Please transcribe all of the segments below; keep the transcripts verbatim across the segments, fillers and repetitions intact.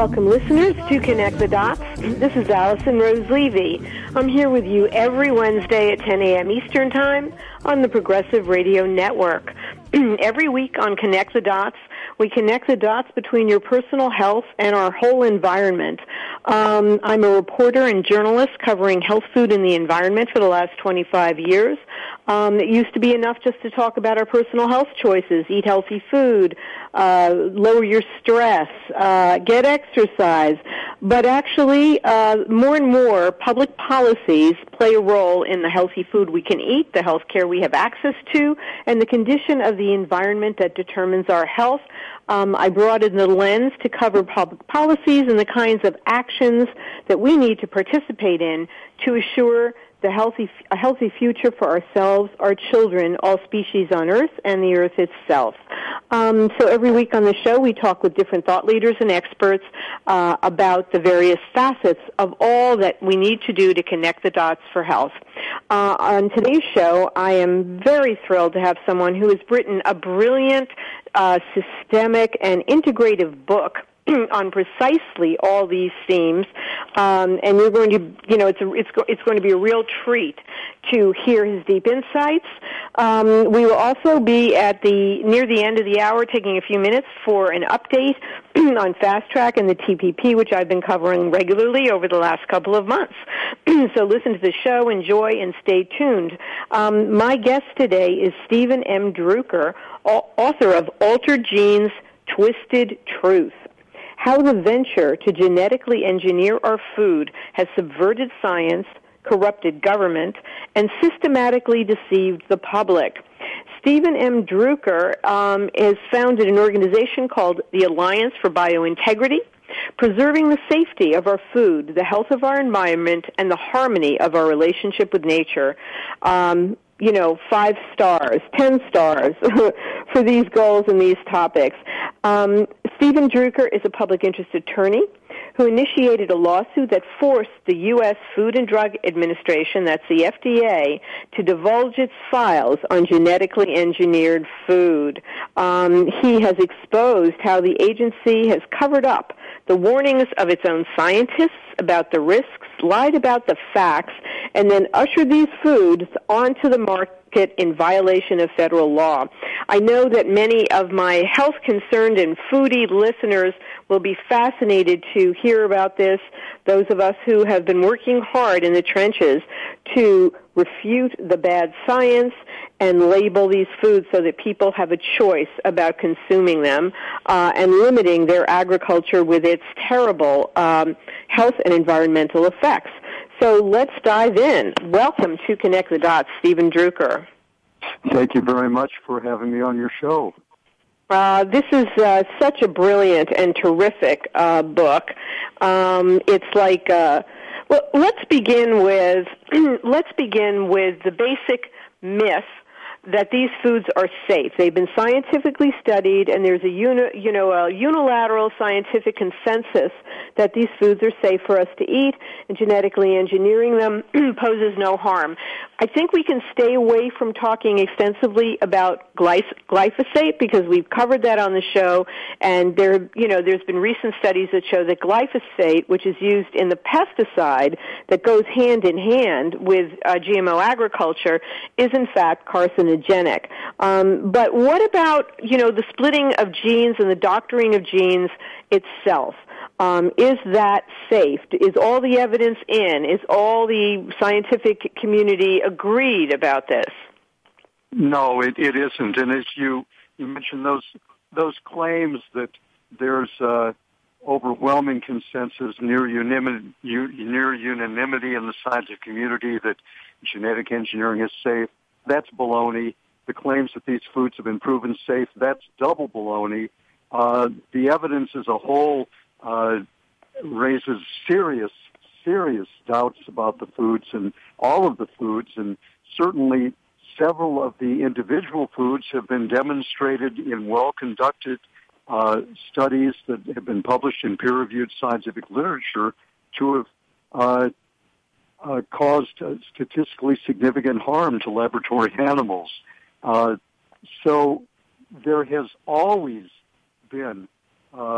Welcome, listeners, to Connect the Dots. This is Allison Rose Levy. I'm here with you every Wednesday at ten a.m. Eastern Time on the Progressive Radio Network. Every week on Connect the Dots, we connect the dots between your personal health and our whole environment. Um, I'm a reporter and journalist covering health, food, and the environment for the last twenty-five years. Um, it used to be enough just to talk about our personal health choices, eat healthy food, uh, lower your stress, uh, get exercise. But actually, uh, more and more public policies play a role in the healthy food we can eat, the health care we have access to, and the condition of the environment that determines our health. Um, I brought in the lens to cover public policies and the kinds of actions that we need to participate in to assure the healthy, a healthy future for ourselves, our children, all species on Earth, and the Earth itself. Um, so every week on the show, we talk with different thought leaders and experts uh, about the various facets of all that we need to do to connect the dots for health. Uh, on today's show, I am very thrilled to have someone who has written a brilliant, uh, systemic, and integrative book on precisely all these themes, um, and you're going to, you know, it's a, it's go, it's going to be a real treat to hear his deep insights. Um, we will also be at the near the end of the hour, taking a few minutes for an update on Fast Track and the T P P, which I've been covering regularly over the last couple of months. So listen to the show, enjoy, and stay tuned. Um, my guest today is Stephen M. Drucker, author of Altered Genes, Twisted Truth: How the venture to genetically engineer our food has subverted science, corrupted government, and systematically deceived the public. Stephen M. Drucker um, has founded an organization called the Alliance for Biointegrity, preserving the safety of our food, the health of our environment, and the harmony of our relationship with nature. Um, you know, five stars, ten stars for these goals and these topics. Um, Stephen Drucker is a public interest attorney who initiated a lawsuit that forced the U S Food and Drug Administration, that's the F D A, to divulge its files on genetically engineered food. Um, he has exposed how the agency has covered up the warnings of its own scientists about the risks, lied about the facts, and then ushered these foods onto the market in violation of federal law. I know that many of my health-concerned and foodie listeners will be fascinated to hear about this, those of us who have been working hard in the trenches to refute the bad science and label these foods so that people have a choice about consuming them uh, and limiting their agriculture with its terrible um, health and environmental effects. So let's dive in. Welcome to Connect the Dots, Stephen Drucker. Thank you very much for having me on your show. Uh, this is uh, such a brilliant and terrific uh, book. Um, it's like, uh, well, let's begin with let's begin with the basic myth that these foods are safe. They've been scientifically studied, and there's a uni, you know a unilateral scientific consensus that these foods are safe for us to eat, and genetically engineering them poses no harm. I think we can stay away from talking extensively about glyphosate because we've covered that on the show, and there, you know, there's been recent studies that show that glyphosate, which is used in the pesticide that goes hand in hand with uh, G M O agriculture, is in fact carcinogenic. Um, but what about, you know, the splitting of genes and the doctoring of genes itself? Um, is that safe? Is all the evidence in? Is all the scientific community agreed about this? No, it, it isn't. And as you, you mentioned those those claims that there's uh, overwhelming consensus, near unanimity, near unanimity in the scientific community that genetic engineering is safe, that's baloney. The claims that these foods have been proven safe, that's double baloney. Uh, the evidence as a whole Uh, raises serious, serious doubts about the foods and all of the foods, and certainly several of the individual foods have been demonstrated in well-conducted uh, studies that have been published in peer-reviewed scientific literature to have uh, uh, caused uh, statistically significant harm to laboratory animals. Uh, so there has always been uh,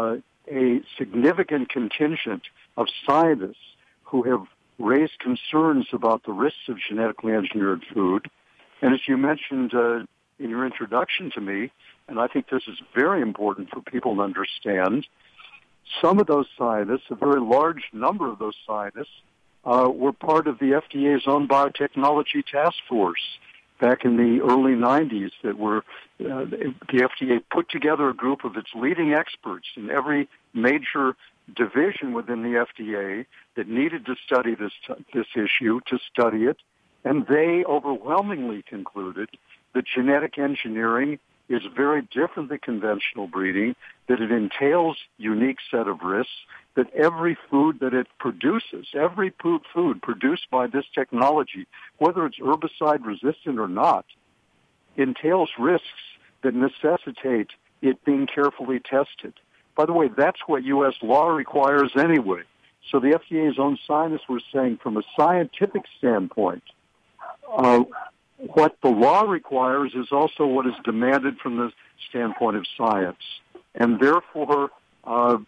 a significant contingent of scientists who have raised concerns about the risks of genetically engineered food. And as you mentioned uh, in your introduction to me, and I think this is very important for people to understand, some of those scientists, a very large number of those scientists, uh, were part of the F D A's own biotechnology task force back in the early nineties that were, uh, the F D A put together a group of its leading experts in every major division within the F D A that needed to study this this issue, to study it, and they overwhelmingly concluded that genetic engineering is very different than conventional breeding, that it entails unique set of risks, that every food that it produces, every food, food produced by this technology, whether it's herbicide resistant or not, entails risks that necessitate it being carefully tested. By the way, that's what U S law requires anyway. So the F D A's own scientists were saying from a scientific standpoint, uh, what the law requires is also what is demanded from the standpoint of science. And therefore, uh,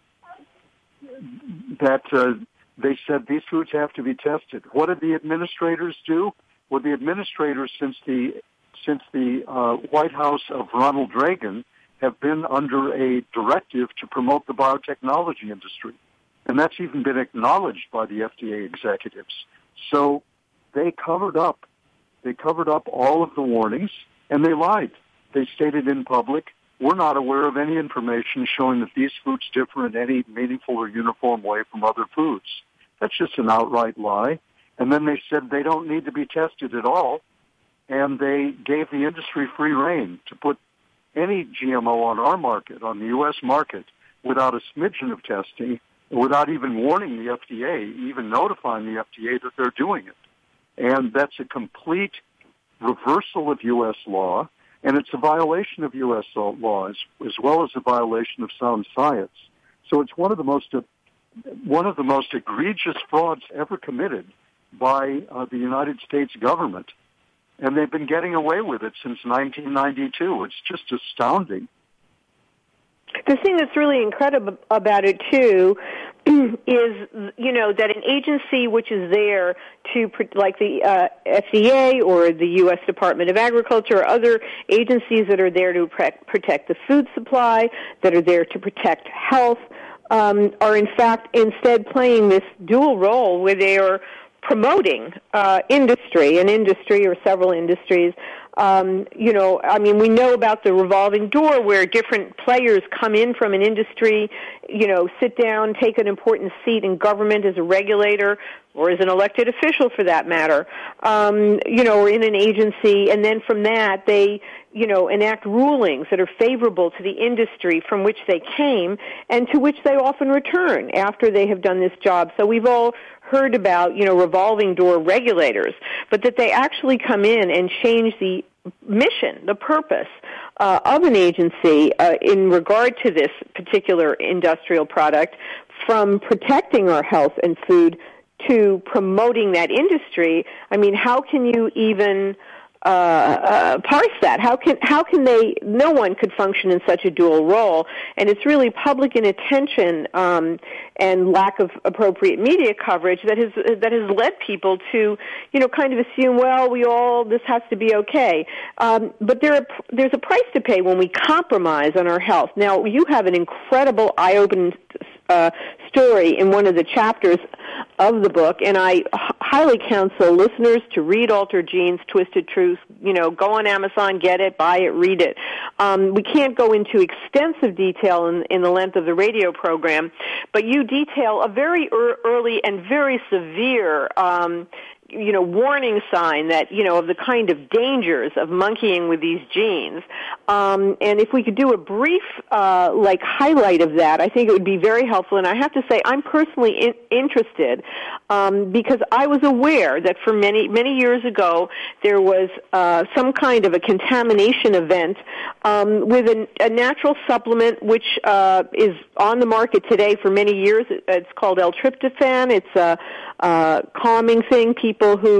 that uh, they said these foods have to be tested. What did the administrators do? Well, the administrators, since the since the uh, White House of Ronald Reagan, have been under a directive to promote the biotechnology industry. And that's even been acknowledged by the F D A executives. So they covered up. They covered up all of the warnings, and they lied. They stated in public, we're not aware of any information showing that these foods differ in any meaningful or uniform way from other foods. That's just an outright lie. And then they said they don't need to be tested at all, and they gave the industry free rein to put any G M O on our market, on the U S market, without a smidgen of testing, without even warning the F D A, even notifying the F D A that they're doing it. And that's a complete reversal of U S law, and it's a violation of U S law as, as well as a violation of sound science. So it's one of the most uh, one of the most egregious frauds ever committed by uh, the United States government. And they've been getting away with it since nineteen ninety-two. It's just astounding. The thing that's really incredible about it, too, is, you know, that an agency which is there to, like the uh, F D A or the U S Department of Agriculture or other agencies that are there to protect the food supply, that are there to protect health, um, are in fact instead playing this dual role where they are promoting uh, industry, an industry or several industries. Um, you know, I mean, we know about the revolving door where different players come in from an industry, you know, sit down, take an important seat in government as a regulator or as an elected official for that matter, um, you know, or in an agency, and then from that they, you know, enact rulings that are favorable to the industry from which they came and to which they often return after they have done this job. So we've all heard about, you know, revolving door regulators, but that they actually come in and change the mission, the purpose uh, of an agency uh, in regard to this particular industrial product from protecting our health and food to promoting that industry. I mean, how can you even uh, uh, parse that? How can how can they? No one could function in such a dual role, and it's really public inattention um, and lack of appropriate media coverage that has that has led people to, you know, kind of assume, well, we all this has to be okay. Um, but there are, there's a price to pay when we compromise on our health. Now, you have an incredible eye-opening Uh, story in one of the chapters of the book, and I h- highly counsel listeners to read Altered Genes, Twisted Truth. You know, go on Amazon, get it, buy it, read it. Um, we can't go into extensive detail in, in the length of the radio program, but you detail a very er- early and very severe um, you know, warning sign that, you know, of the kind of dangers of monkeying with these genes. Um, and if we could do a brief, uh, like, highlight of that, I think it would be very helpful. And I have to say, I'm personally in- interested um, because I was aware that for many, many years ago, there was uh, some kind of a contamination event um, with a, a natural supplement which uh, is on the market today for many years. It's called L-tryptophan. It's a, a calming thing. People who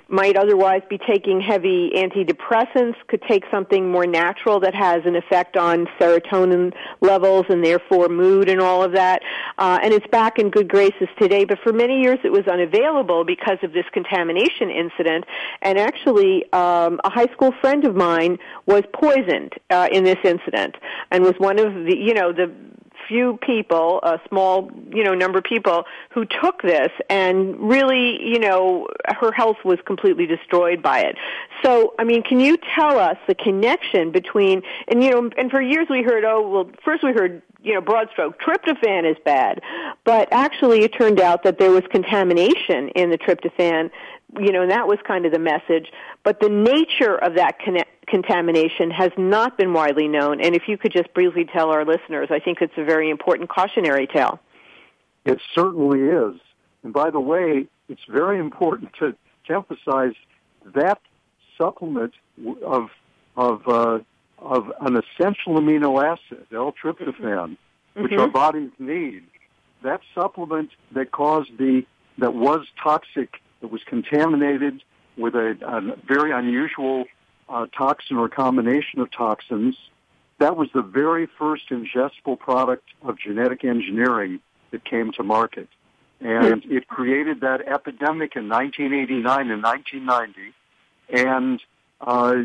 might otherwise be taking heavy antidepressants could take something more natural that has an effect on serotonin levels and therefore mood and all of that. Uh, and it's back in good graces today, but for many years it was unavailable because of this contamination incident. And actually, um, a high school friend of mine was poisoned uh, in this incident and was one of the, you know, the few people, a small, you know, number of people who took this, and really, you know, her health was completely destroyed by it. So, I mean, can you tell us the connection between, and, you know, and for years we heard, oh, well, first we heard, you know, broad stroke, tryptophan is bad, but actually it turned out that there was contamination in the tryptophan, you know, and that was kind of the message. But the nature of that con- contamination has not been widely known. And if you could just briefly tell our listeners, I think it's a very important cautionary tale. It certainly is. And by the way, it's very important to, to emphasize that supplement of of uh, of an essential amino acid, L-tryptophan, mm-hmm. which our bodies need. That supplement that caused the that was toxic, that was contaminated with a, a very unusual uh, toxin or combination of toxins, that was the very first ingestible product of genetic engineering that came to market. And it created that epidemic in nineteen eighty-nine and nineteen ninety. And uh,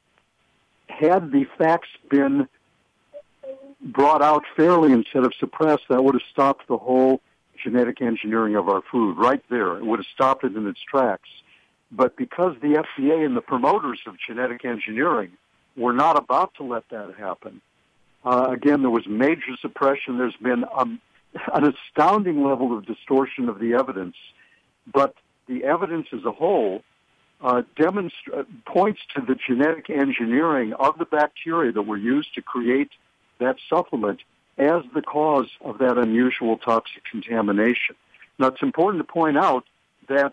had the facts been brought out fairly instead of suppressed, that would have stopped the whole genetic engineering of our food right there. It would have stopped it in its tracks. But because the F D A and the promoters of genetic engineering were not about to let that happen, uh, again, there was major suppression. There's been um, an astounding level of distortion of the evidence. But the evidence as a whole uh, demonstra- points to the genetic engineering of the bacteria that were used to create that supplement as the cause of that unusual toxic contamination. Now, it's important to point out that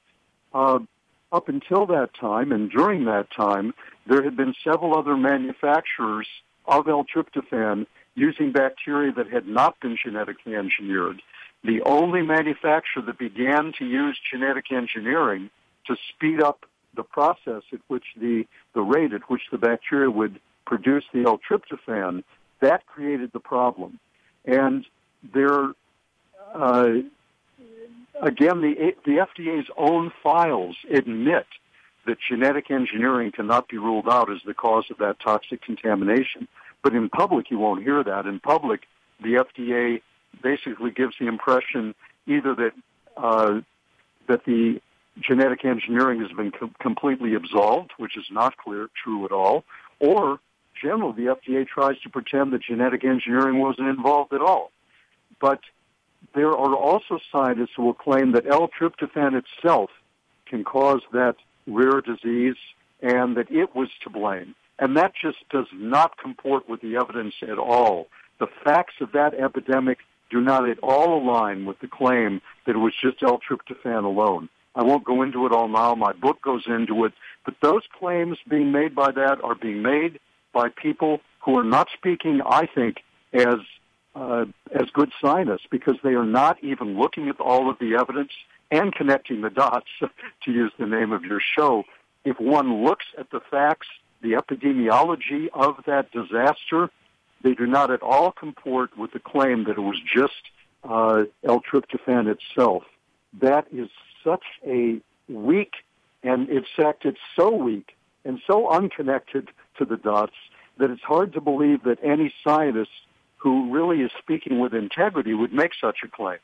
uh, up until that time and during that time, there had been several other manufacturers of L-tryptophan using bacteria that had not been genetically engineered. The only manufacturer that began to use genetic engineering to speed up the process at which the, the rate at which the bacteria would produce the L-tryptophan, that created the problem. And there, uh, again, the, the F D A's own files admit that genetic engineering cannot be ruled out as the cause of that toxic contamination. But in public, you won't hear that. In public, the F D A basically gives the impression either that uh, that the genetic engineering has been com- completely absolved, which is not clear, true at all, or generally the F D A tries to pretend that genetic engineering wasn't involved at all. But there are also scientists who will claim that L-tryptophan itself can cause that rare disease and that it was to blame. And that just does not comport with the evidence at all. The facts of that epidemic do not at all align with the claim that it was just L-tryptophan alone. I won't go into it all now. My book goes into it. But those claims being made by that are being made by people who are not speaking, I think, as uh, as good scientists, because they are not even looking at all of the evidence and connecting the dots, to use the name of your show. If one looks at the facts, the epidemiology of that disaster, they do not at all comport with the claim that it was just uh, L-tryptophan itself. That is such a weak, and in fact, it's so weak and so unconnected to the dots that it's hard to believe that any scientist who really is speaking with integrity would make such a claim.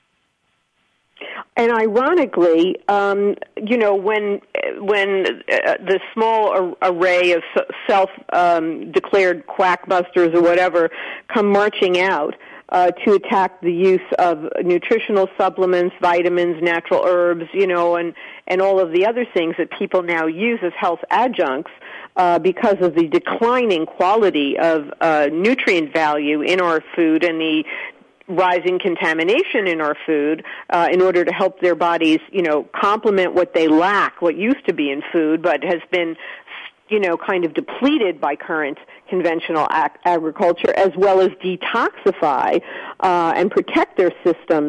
And ironically, um, you know, when when uh, the small ar- array of self-declared um, quackbusters or whatever come marching out uh, to attack the use of nutritional supplements, vitamins, natural herbs, you know, and, and all of the other things that people now use as health adjuncts, Uh, because of the declining quality of uh, nutrient value in our food and the rising contamination in our food, uh, in order to help their bodies, you know, complement what they lack, what used to be in food, but has been, you know, kind of depleted by current conventional ag- agriculture, as well as detoxify uh, and protect their systems.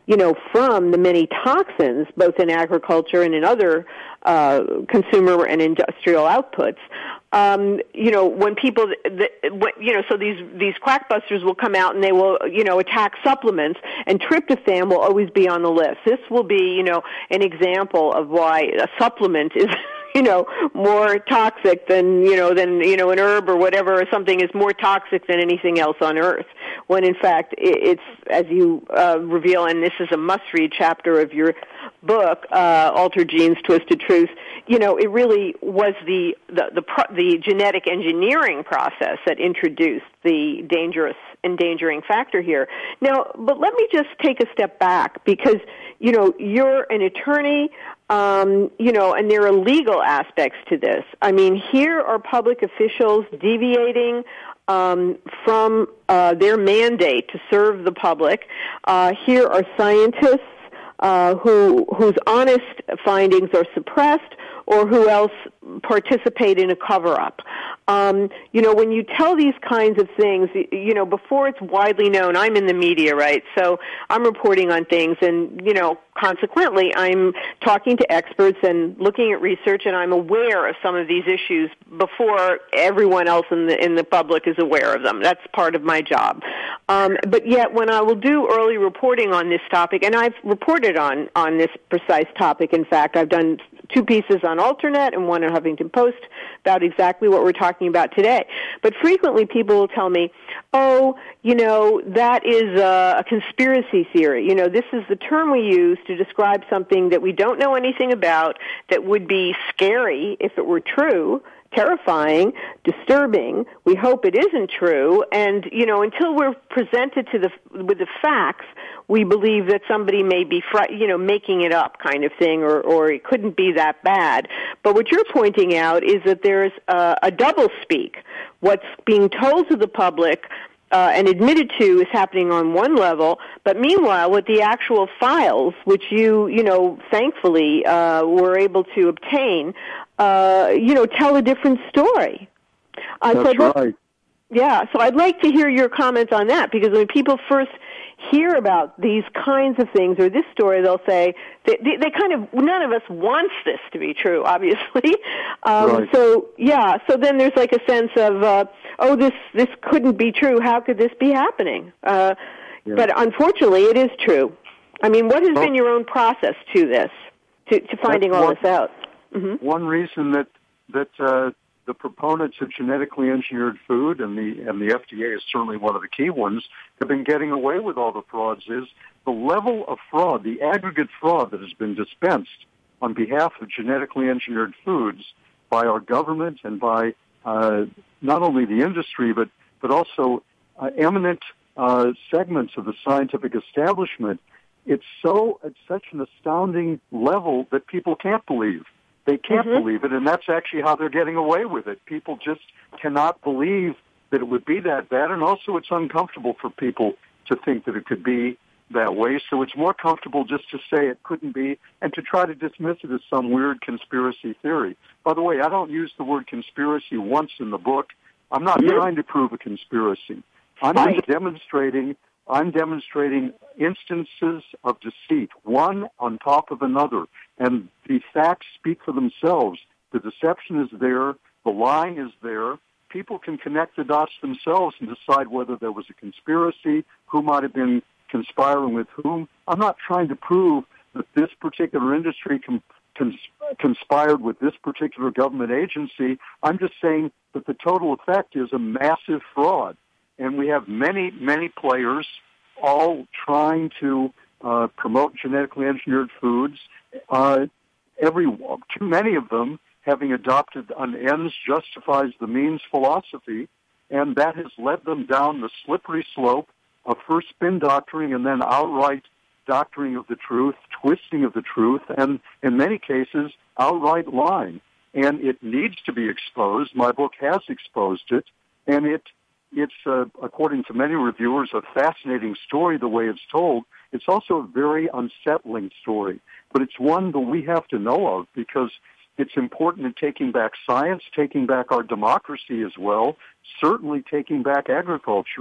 you know, from the many toxins, both in agriculture and in other uh, consumer and industrial outputs. Um, you know, when people, the, when, you know, so these these quackbusters will come out and they will, you know, attack supplements, and tryptophan will always be on the list. This will be, you know, an example of why a supplement is, you know, more toxic than, you know, than, you know, an herb or whatever, or something is more toxic than anything else on earth. When in fact, it's, as you uh, reveal, and this is a must-read chapter of your book, uh, Altered Genes, Twisted Truth, you know, it really was the, the, the, pro- the genetic engineering process that introduced the dangerous, endangering factor here. Now, but let me just take a step back, because, you know, you're an attorney, um, you know, and there are legal aspects to this. I mean, here are public officials deviating um, from uh, their mandate to serve the public. Uh, here are scientists uh, who whose honest findings are suppressed, or who else participate in a cover-up. Um, you know, when you tell these kinds of things, you know, before it's widely known, I'm in the media, right? So I'm reporting on things, and, you know, consequently, I'm talking to experts and looking at research, and I'm aware of some of these issues before everyone else in the in the public is aware of them. That's part of my job. Um, but yet, when I will do early reporting on this topic, and I've reported on, on this precise topic, in fact, I've done two pieces on Alternet and one on Huffington Post about exactly what we're talking about today. But frequently people will tell me, oh, you know, that is a, a conspiracy theory. You know, this is the term we use to describe something that we don't know anything about, that would be scary if it were true, terrifying, disturbing. We hope it isn't true. And, you know, until we're presented to the with the facts, we believe that somebody may be, fr- you know, making it up kind of thing, or, or it couldn't be that bad. But what you're pointing out is that there's a, a double speak. What's being told to the public uh, and admitted to is happening on one level, but meanwhile, with the actual files, which you, you know, thankfully uh, were able to obtain, uh, you know, tell a different story. Uh, That's so right. Yeah, so I'd like to hear your comments on that, because when people first hear about these kinds of things, or this story, they'll say, they, they, they kind of, none of us wants this to be true, obviously. Um, right. So, yeah, so then there's like a sense of, uh, oh, this, this couldn't be true. How could this be happening? Uh, yeah. But unfortunately, it is true. I mean, what has well, been your own process to this, to, to finding all one, this out? Mm-hmm. One reason that, that, uh, the proponents of genetically engineered food, and the and the F D A is certainly one of the key ones, have been getting away with all the frauds, is the level of fraud, the aggregate fraud that has been dispensed on behalf of genetically engineered foods by our government and by uh, not only the industry, but, but also uh, eminent uh, segments of the scientific establishment. It's so at such an astounding level that people can't believe. They can't mm-hmm. believe it, and that's actually how they're getting away with it. People just cannot believe that it would be that bad, and also it's uncomfortable for people to think that it could be that way, so it's more comfortable just to say it couldn't be and to try to dismiss it as some weird conspiracy theory. By the way, I don't use the word conspiracy once in the book. I'm not mm-hmm. trying to prove a conspiracy. I'm right. just demonstrating I'm demonstrating instances of deceit, one on top of another, and the facts speak for themselves. The deception is there, the lying is there. People can connect the dots themselves and decide whether there was a conspiracy, who might have been conspiring with whom. I'm not trying to prove that this particular industry com- cons- conspired with this particular government agency. I'm just saying that the total effect is a massive fraud. And we have many, many players all trying to uh, promote genetically engineered foods. Uh, every too many of them having adopted an ends justifies the means philosophy, and that has led them down the slippery slope of first spin doctoring and then outright doctoring of the truth, twisting of the truth, and in many cases outright lying. And it needs to be exposed. My book has exposed it, and it. It's, uh, according to many reviewers, a fascinating story the way it's told. It's also a very unsettling story, but it's one that we have to know of because it's important in taking back science, taking back our democracy as well, certainly taking back agriculture.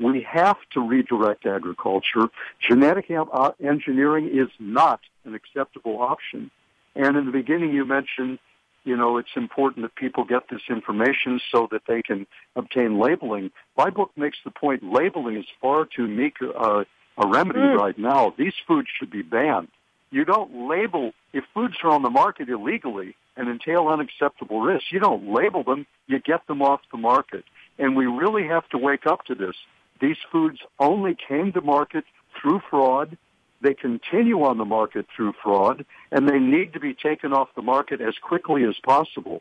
We have to redirect agriculture. Genetic engineering is not an acceptable option. And in the beginning you mentioned, you know, it's important that people get this information so that they can obtain labeling. My book makes the point labeling is far too meek uh, a remedy mm. right now. These foods should be banned. You don't label, if foods are on the market illegally and entail unacceptable risks, you don't label them, you get them off the market. And we really have to wake up to this. These foods only came to market through fraud. They continue on the market through fraud, and they need to be taken off the market as quickly as possible.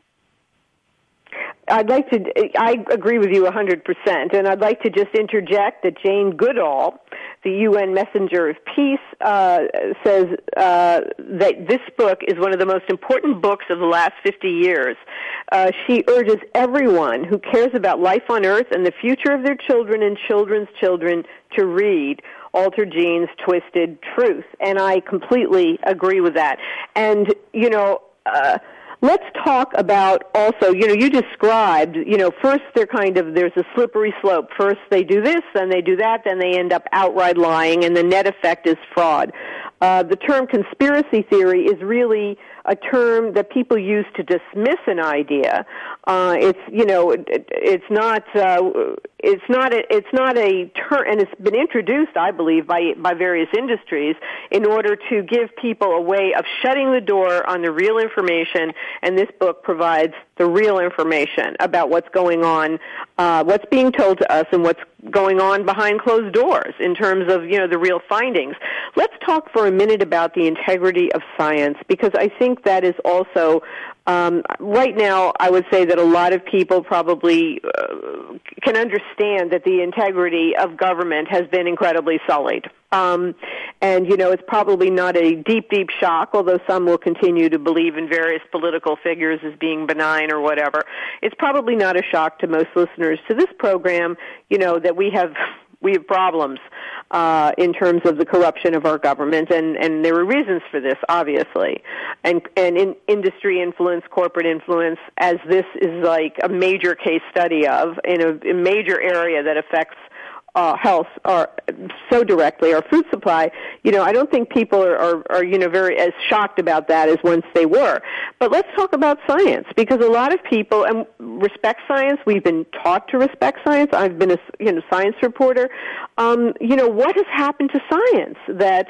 I'd like to, I agree with you one hundred percent, and I'd like to just interject that Jane Goodall, the U N Messenger of Peace, uh, says uh, that this book is one of the most important books of the last fifty years. Uh, she urges everyone who cares about life on Earth and the future of their children and children's children to read Altered Genes, Twisted Truth, and I completely agree with that. And, you know, uh, let's talk about also, you know, you described, you know, first they're kind of, there's a slippery slope. First they do this, then they do that, then they end up outright lying, and the net effect is fraud. Uh, the term conspiracy theory is really a term that people use to dismiss an idea. Uh, it's, you know, it, it's not, uh, it's not, a, it's not a term, and it's been introduced, I believe, by by various industries in order to give people a way of shutting the door on the real information. And this book provides the real information about what's going on, uh, what's being told to us, and what's going on behind closed doors in terms of, you know, the real findings. Let's talk for a minute about the integrity of science, because I think that is also, um, right now, I would say that a lot of people probably uh, can understand that the integrity of government has been incredibly sullied. Um, and, you know, it's probably not a deep, deep shock, although some will continue to believe in various political figures as being benign or whatever. It's probably not a shock to most listeners to this program, you know, that we have we have problems uh, in terms of the corruption of our government, and, and there are reasons for this, obviously. And, and in industry influence, corporate influence, as this is like a major case study of, in a, a major area that affects Uh, health or so directly, our food supply, you know, I don't think people are, are, are, you know, very as shocked about that as once they were. But let's talk about science, because a lot of people and respect science. We've been taught to respect science. I've been a, you know, science reporter. Um, you know, what has happened to science that,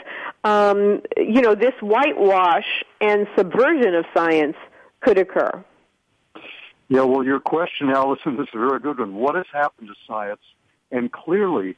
um, you know, this whitewash and subversion of science could occur? Yeah, well, your question, Allison, is a very good one. What has happened to science? And clearly,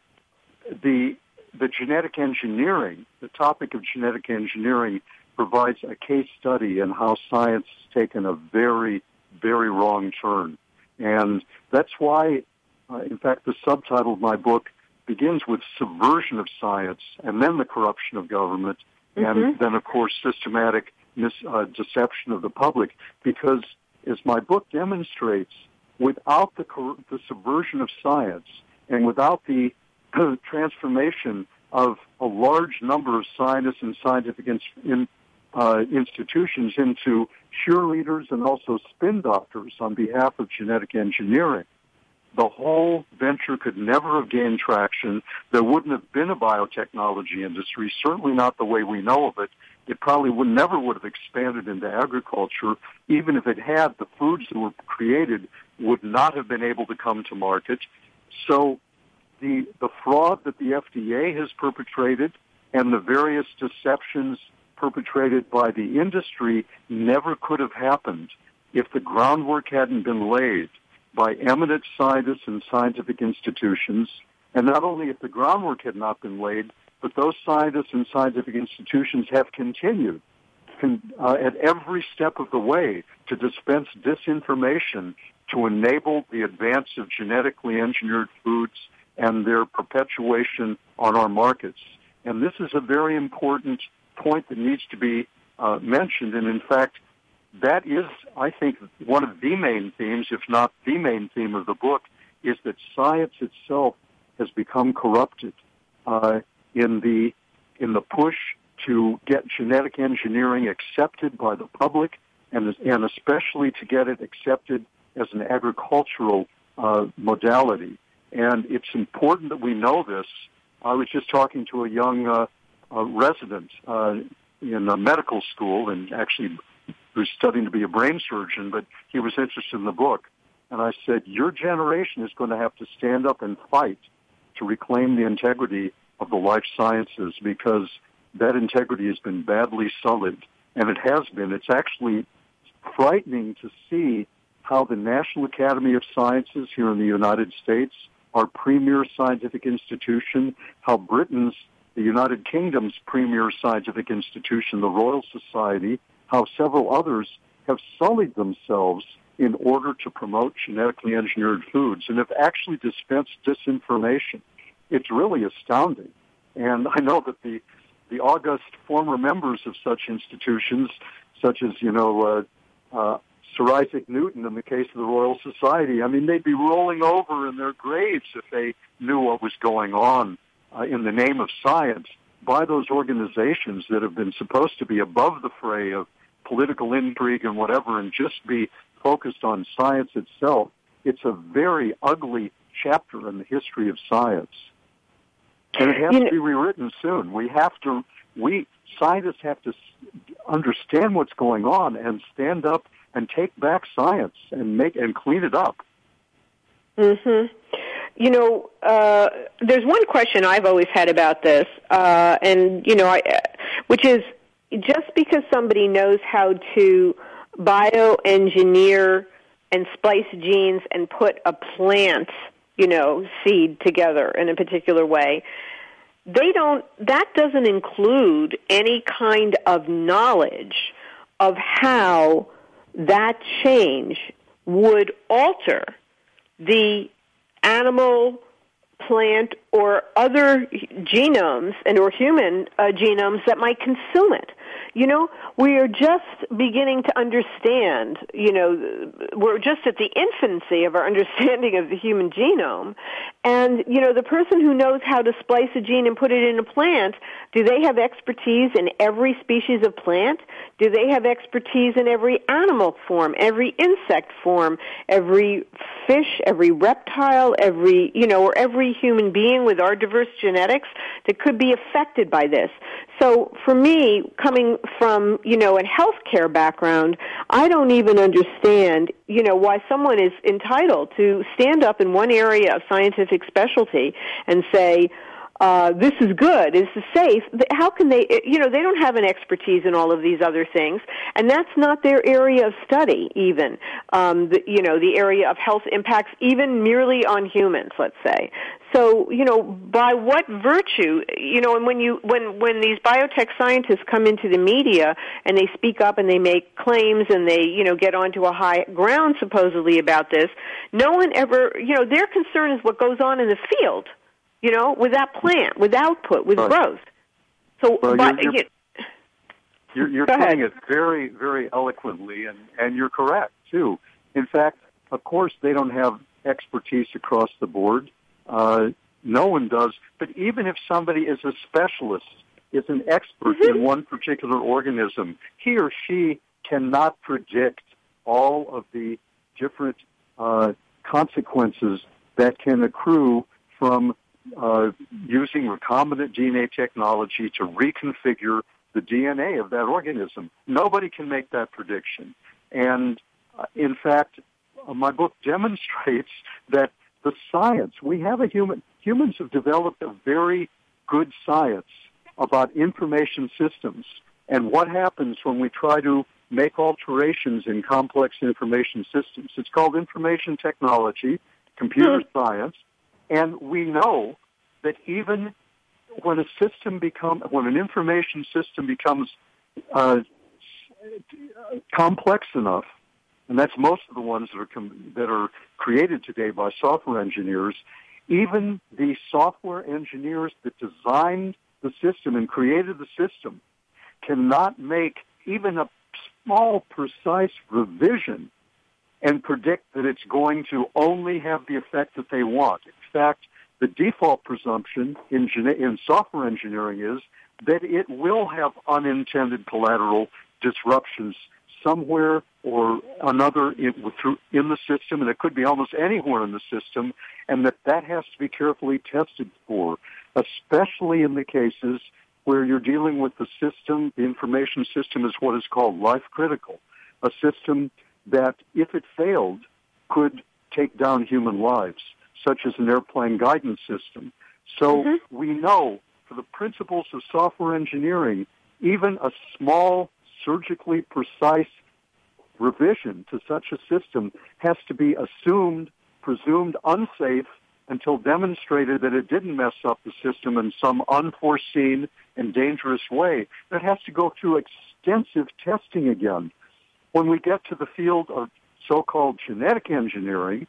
the the genetic engineering, the topic of genetic engineering, provides a case study in how science has taken a very, very wrong turn. And that's why, uh, in fact, the subtitle of my book begins with subversion of science, and then the corruption of government, mm-hmm. and then, of course, systematic mis- uh, deception of the public. Because, as my book demonstrates, without the, cor- the subversion of science, and without the uh, transformation of a large number of scientists and scientific in, in, uh, institutions into cheerleaders and also spin doctors on behalf of genetic engineering, the whole venture could never have gained traction. There wouldn't have been a biotechnology industry, certainly not the way we know of it. It probably would never would have expanded into agriculture. Even if it had, the foods that were created would not have been able to come to market. So the the fraud that the F D A has perpetrated and the various deceptions perpetrated by the industry never could have happened if the groundwork hadn't been laid by eminent scientists and scientific institutions. And not only if the groundwork had not been laid, but those scientists and scientific institutions have continued can, uh, at every step of the way to dispense disinformation to enable the advance of genetically engineered foods and their perpetuation on our markets. And this is a very important point that needs to be uh, mentioned. And in fact, that is, I think, one of the main themes, if not the main theme of the book, is that science itself has become corrupted uh, in the in the push to get genetic engineering accepted by the public, and and especially to get it accepted as an agricultural uh, modality. And it's important that we know this. I was just talking to a young uh, uh, resident uh, in a medical school, and actually who's studying to be a brain surgeon, but he was interested in the book. And I said, your generation is going to have to stand up and fight to reclaim the integrity of the life sciences, because that integrity has been badly sullied. And it has been. It's actually frightening to see how the National Academy of Sciences here in the United States, our premier scientific institution, how Britain's, the United Kingdom's premier scientific institution, the Royal Society, how several others have sullied themselves in order to promote genetically engineered foods and have actually dispensed disinformation. It's really astounding. And I know that the, the august former members of such institutions, such as, you know, uh, uh, Sir Isaac Newton in the case of the Royal Society, I mean, they'd be rolling over in their graves if they knew what was going on uh, in the name of science by those organizations that have been supposed to be above the fray of political intrigue and whatever and just be focused on science itself. It's a very ugly chapter in the history of science. And it has you to know, be rewritten soon. We have to, we scientists have to understand what's going on and stand up and take back science and make and clean it up. Mm-hmm. You know, uh, there's one question I've always had about this, uh, and, you know, I, which is just because somebody knows how to bioengineer and splice genes and put a plant, you know, seed together in a particular way, they don't, that doesn't include any kind of knowledge of how that change would alter the animal, plant, or other genomes and or human uh, genomes that might consume it. You know, we are just beginning to understand, you know, we're just at the infancy of our understanding of the human genome. And, you know, the person who knows how to splice a gene and put it in a plant, do they have expertise in every species of plant? Do they have expertise in every animal form, every insect form, every fish, every reptile, every, you know, or every human being with our diverse genetics that could be affected by this? So for me, coming from, you know, a healthcare background, I don't even understand, you know, why someone is entitled to stand up in one area of scientific specialty and say, uh, this is good, this is safe. How can they, you know, they don't have an expertise in all of these other things, and that's not their area of study even, um, the, you know, the area of health impacts even merely on humans, let's say. So, you know, by what virtue, you know, and when you, when, when these biotech scientists come into the media and they speak up and they make claims and they, you know, get onto a high ground supposedly about this, no one ever, you know, their concern is what goes on in the field, you know, with that plant, with output, with right. growth. So, well, by, you're, you're, you're, you're saying it very, very eloquently, and, and you're correct, too. In fact, of course, they don't have expertise across the board. Uh, no one does. But even if somebody is a specialist, is an expert mm-hmm. in one particular organism, he or she cannot predict all of the different uh, consequences that can accrue from uh, using recombinant D N A technology to reconfigure the D N A of that organism. Nobody can make that prediction. And uh, in fact, uh, my book demonstrates that the science, we have a human, humans have developed a very good science about information systems and what happens when we try to make alterations in complex information systems. It's called information technology, computer mm-hmm. science, and we know that even when a system become, when an information system becomes uh, complex enough, and that's most of the ones that are com- that are created today by software engineers, even the software engineers that designed the system and created the system cannot make even a small, precise revision and predict that it's going to only have the effect that they want. In fact, the default presumption in, gene- in software engineering is that it will have unintended collateral disruptions somewhere or another in, through, in the system, and it could be almost anywhere in the system, and that that has to be carefully tested for, especially in the cases where you're dealing with the system. The information system is what is called life critical, a system that, if it failed, could take down human lives, such as an airplane guidance system. So mm-hmm. we know, for the principles of software engineering, even a small, surgically precise revision to such a system has to be assumed, presumed unsafe, until demonstrated that it didn't mess up the system in some unforeseen and dangerous way. It has to go through extensive testing again. When we get to the field of so-called genetic engineering,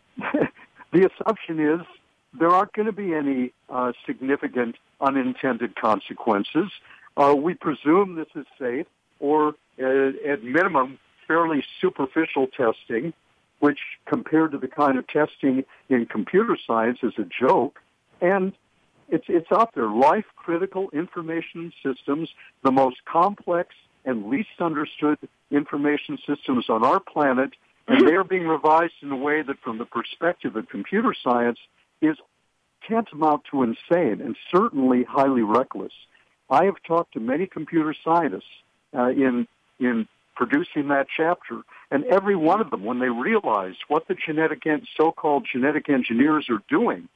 the assumption is there aren't going to be any uh, significant unintended consequences. Uh, we presume this is safe, or uh, at minimum, fairly superficial testing, which compared to the kind of testing in computer science is a joke. And it's it's out there. Life-critical information systems, the most complex and least understood information systems on our planet, and they are being revised in a way that, from the perspective of computer science, is tantamount to insane and certainly highly reckless. I have talked to many computer scientists uh, in in producing that chapter, and every one of them, when they realized what the genetic so-called genetic engineers are doing,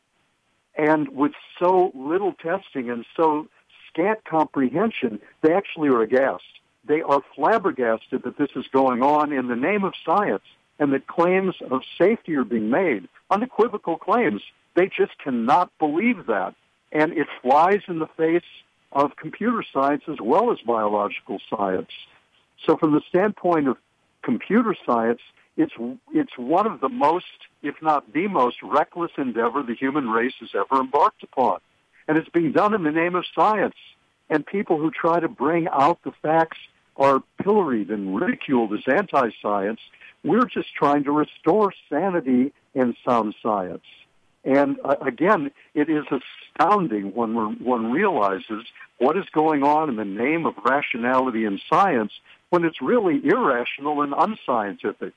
and with so little testing and so scant comprehension, they actually are aghast. They are flabbergasted that this is going on in the name of science, and that claims of safety are being made, unequivocal claims. They just cannot believe that, and it flies in the face of computer science as well as biological science. So from the standpoint of computer science, it's it's one of the most, if not the most, reckless endeavor the human race has ever embarked upon. And it's being done in the name of science. And people who try to bring out the facts are pilloried and ridiculed as anti-science. We're just trying to restore sanity and sound science. And uh, again, it is astounding when we're, one realizes what is going on in the name of rationality and science when it's really irrational and unscientific.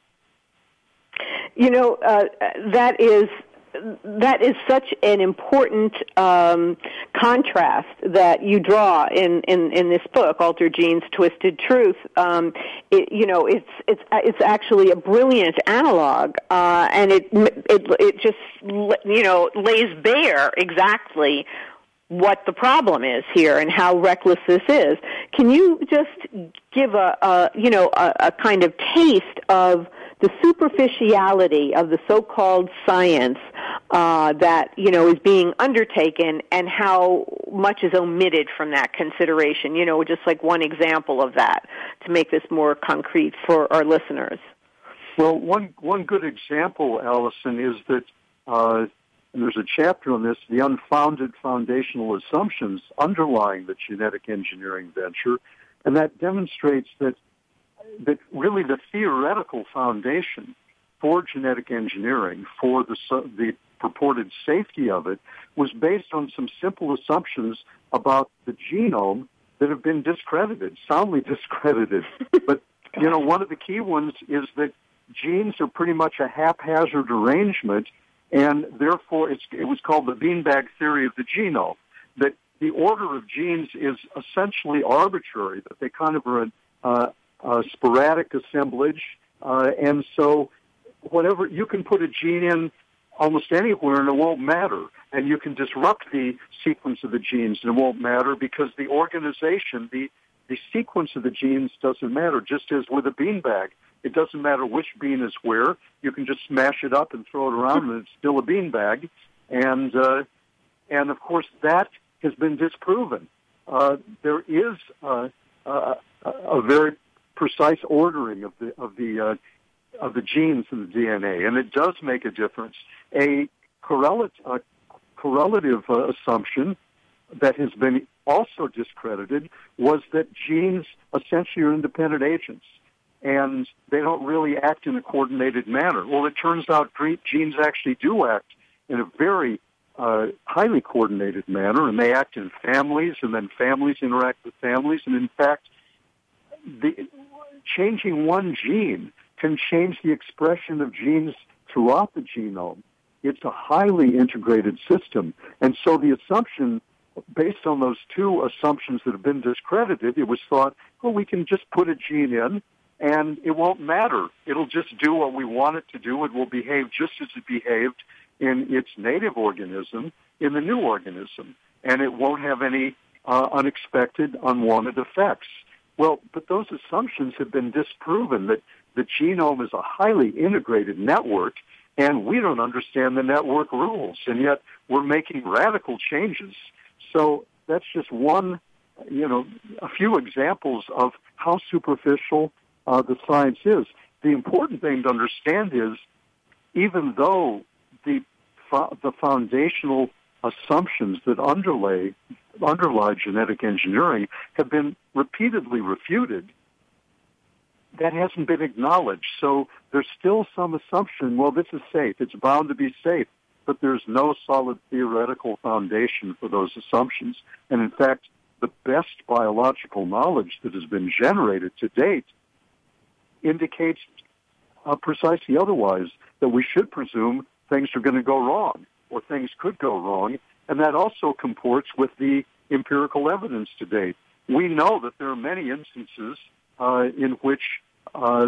You know, uh, that is that is such an important um, contrast that you draw in, in, in this book, Altered Genes, Twisted Truth. Um, it, you know, it's it's it's actually a brilliant analog, uh, and it it it just you know lays bare exactly what the problem is here and how reckless this is. Can you just give a, a you know a, a kind of taste of the superficiality of the so-called science uh, that, you know, is being undertaken and how much is omitted from that consideration? You know, just like one example of that to make this more concrete for our listeners. Well, one one good example, Allison, is that, uh, and there's a chapter on this, the unfounded foundational assumptions underlying the genetic engineering venture, and that demonstrates that that really the theoretical foundation for genetic engineering, for the the purported safety of it, was based on some simple assumptions about the genome that have been discredited, soundly discredited. But, you know, one of the key ones is that genes are pretty much a haphazard arrangement, and therefore it's, it was called the beanbag theory of the genome, that the order of genes is essentially arbitrary, that they kind of are a uh, Uh, sporadic assemblage, uh, and so whatever, you can put a gene in almost anywhere and it won't matter, and you can disrupt the sequence of the genes and it won't matter because the organization, the, the sequence of the genes doesn't matter, just as with a beanbag. It doesn't matter which bean is where. You can just smash it up and throw it around and it's still a beanbag, and, uh, and of course that has been disproven. Uh, there is uh, uh, a very precise ordering of the of the uh, of the genes in the D N A, and it does make a difference. A correlate, a correlative uh, assumption that has been also discredited was that genes essentially are independent agents, and they don't really act in a coordinated manner. Well, it turns out genes actually do act in a very uh, highly coordinated manner, and they act in families, and then families interact with families, and in fact, the changing one gene can change the expression of genes throughout the genome. It's a highly integrated system. And so the assumption, based on those two assumptions that have been discredited, it was thought, well, we can just put a gene in and it won't matter. It'll just do what we want it to do. It will behave just as it behaved in its native organism, in the new organism, and it won't have any uh, unexpected, unwanted effects. Well, but those assumptions have been disproven, that the genome is a highly integrated network, and we don't understand the network rules, and yet we're making radical changes. So that's just one, you know, a few examples of how superficial uh, the science is. The important thing to understand is, even though the fo- the foundational assumptions that underlay underlie genetic engineering have been repeatedly refuted, that hasn't been acknowledged. So there's still some assumption, well, this is safe. It's bound to be safe. But there's no solid theoretical foundation for those assumptions. And in fact, the best biological knowledge that has been generated to date indicates uh, precisely otherwise, that we should presume things are going to go wrong, or things could go wrong, and that also comports with the empirical evidence to date. We know that there are many instances uh, in which uh,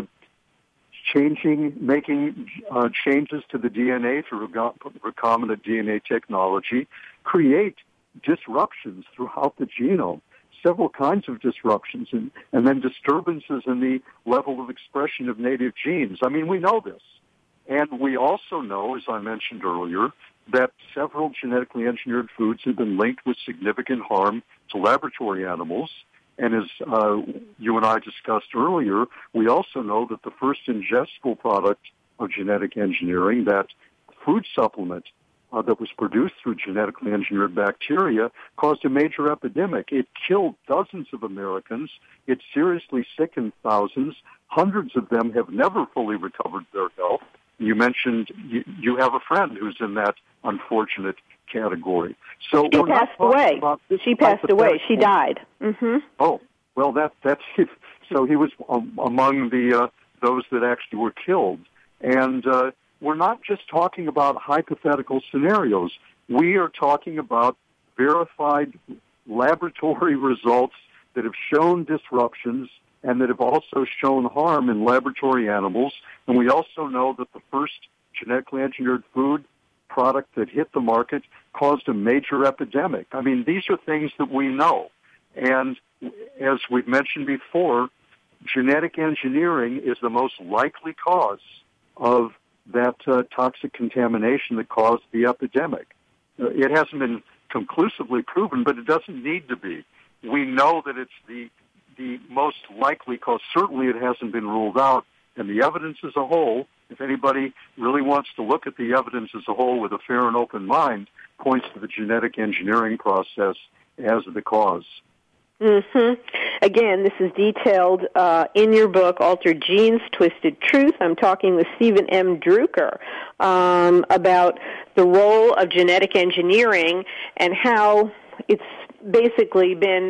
changing, making uh, changes to the D N A through recombinant D N A technology create disruptions throughout the genome, several kinds of disruptions, and, and then disturbances in the level of expression of native genes. I mean, we know this. And we also know, as I mentioned earlier, that several genetically engineered foods have been linked with significant harm to laboratory animals. And as uh, you and I discussed earlier, we also know that the first ingestible product of genetic engineering, that food supplement uh, that was produced through genetically engineered bacteria, caused a major epidemic. It killed dozens of Americans. It seriously sickened thousands. Hundreds of them have never fully recovered their health. You mentioned you, you have a friend who's in that unfortunate category. So she passed away. She passed away. She died. Mm-hmm. Oh, well, that that's it. So he was um, among the uh, those that actually were killed. And uh, we're not just talking about hypothetical scenarios. We are talking about verified laboratory results that have shown disruptions and that have also shown harm in laboratory animals. And we also know that the first genetically engineered food product that hit the market caused a major epidemic. I mean, these are things that we know. And as we've mentioned before, genetic engineering is the most likely cause of that uh, toxic contamination that caused the epidemic. Uh, it hasn't been conclusively proven, but it doesn't need to be. We know that it's the the most likely cause. Certainly it hasn't been ruled out, and the evidence as a whole, if anybody really wants to look at the evidence as a whole with a fair and open mind, points to the genetic engineering process as the cause. Mm-hmm. Again, this is detailed uh, in your book, Altered Genes, Twisted Truth. I'm talking with Stephen M. Drucker um, about the role of genetic engineering and how it's basically been,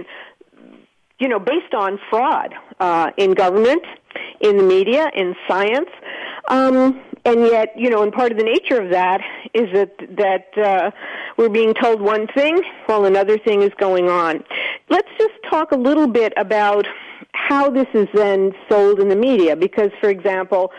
you know, based on fraud uh, in government, in the media, in science. Um, and yet, you know, and part of the nature of that is that that uh, we're being told one thing while another thing is going on. Let's just talk a little bit about how this is then sold in the media, because, for example,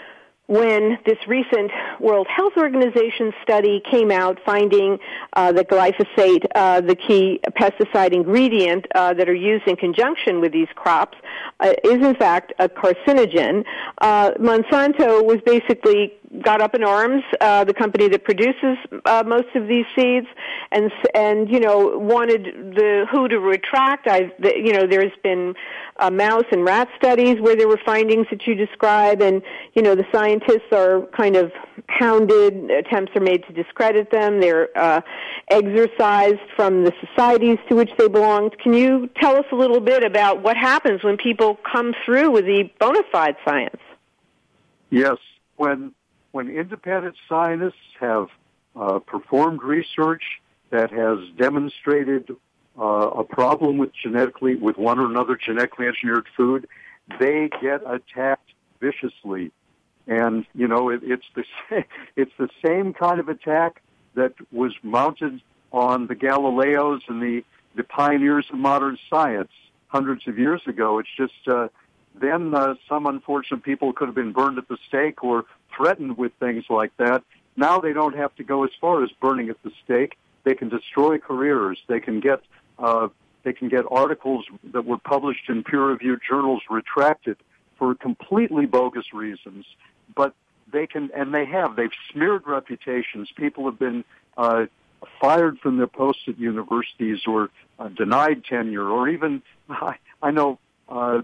when this recent World Health Organization study came out finding uh, that glyphosate, uh, the key pesticide ingredient uh, that are used in conjunction with these crops, uh, is in fact a carcinogen, uh, Monsanto was basically got up in arms, uh, the company that produces uh, most of these seeds, and and you know wanted the W H O to retract. I've the, you know there's been uh, mouse and rat studies where there were findings that you describe, and you know the scientists are kind of hounded. Attempts are made to discredit them. They're uh, exorcised from the societies to which they belonged. Can you tell us a little bit about what happens when people come through with the bona fide science? Yes, when when independent scientists have uh, performed research that has demonstrated uh, a problem with genetically, with one or another genetically engineered food, they get attacked viciously. And, you know, it, it's the it's the same kind of attack that was mounted on the Galileos and the, the pioneers of modern science hundreds of years ago. It's just uh, then uh, some unfortunate people could have been burned at the stake or threatened with things like that. Now they don't have to go as far as burning at the stake. They can destroy careers. They can get uh, they can get articles that were published in peer-reviewed journals retracted for completely bogus reasons. But they can, and they have. They've smeared reputations. People have been uh, fired from their posts at universities or uh, denied tenure, or even I, I know uh,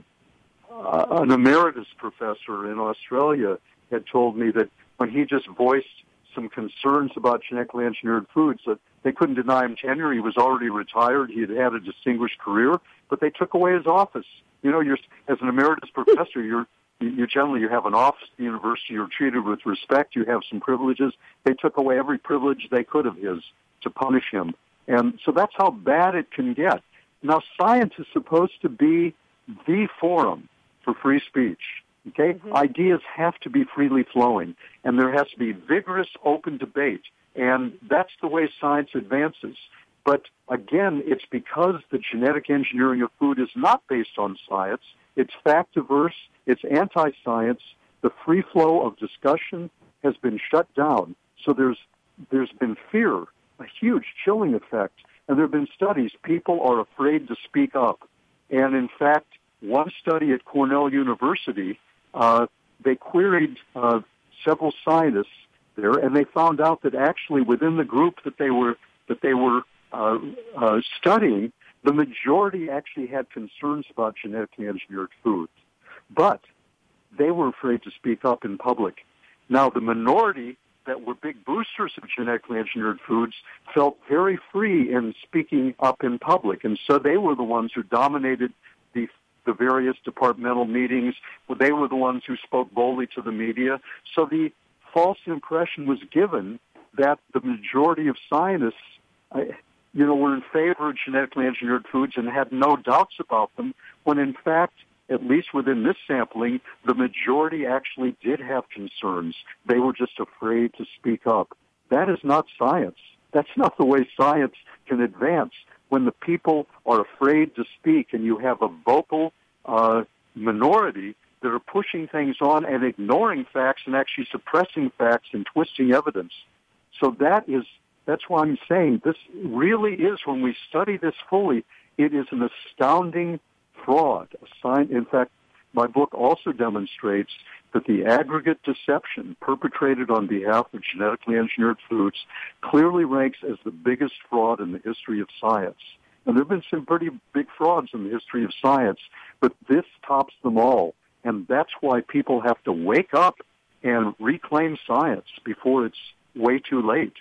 uh, an emeritus professor in Australia had told me that when he just voiced some concerns about genetically engineered foods, that they couldn't deny him tenure. He was already retired. He had had a distinguished career, but they took away his office. You know, you're, as an emeritus professor, you're, you generally you have an office at the university. You're treated with respect. You have some privileges. They took away every privilege they could of his to punish him. And so that's how bad it can get. Now, science is supposed to be the forum for free speech. Okay? Mm-hmm. Ideas have to be freely flowing, and there has to be vigorous, open debate. And that's the way science advances. But again, it's because the genetic engineering of food is not based on science. It's fact-averse. It's anti-science. The free flow of discussion has been shut down. So there's there's been fear, a huge chilling effect. And there have been studies. People are afraid to speak up. And in fact, one study at Cornell University, uh, they queried uh, several scientists there, and they found out that actually within the group that they were that they were uh, uh, studying, the majority actually had concerns about genetically engineered foods, but they were afraid to speak up in public. Now, the minority that were big boosters of genetically engineered foods felt very free in speaking up in public, and so they were the ones who dominated the the various departmental meetings. They were the ones who spoke boldly to the media. So the false impression was given that the majority of scientists, uh, you know, were in favor of genetically engineered foods and had no doubts about them, when in fact, at least within this sampling, the majority actually did have concerns. They were just afraid to speak up. That is not science. That's not the way science can advance. When the people are afraid to speak and you have a vocal uh, minority that are pushing things on and ignoring facts and actually suppressing facts and twisting evidence. So that is, that's why I'm saying this really is, when we study this fully, it is an astounding fraud. A sign, in fact, my book also demonstrates that the aggregate deception perpetrated on behalf of genetically engineered foods clearly ranks as the biggest fraud in the history of science. And there have been some pretty big frauds in the history of science, but this tops them all. And that's why people have to wake up and reclaim science before it's way too late.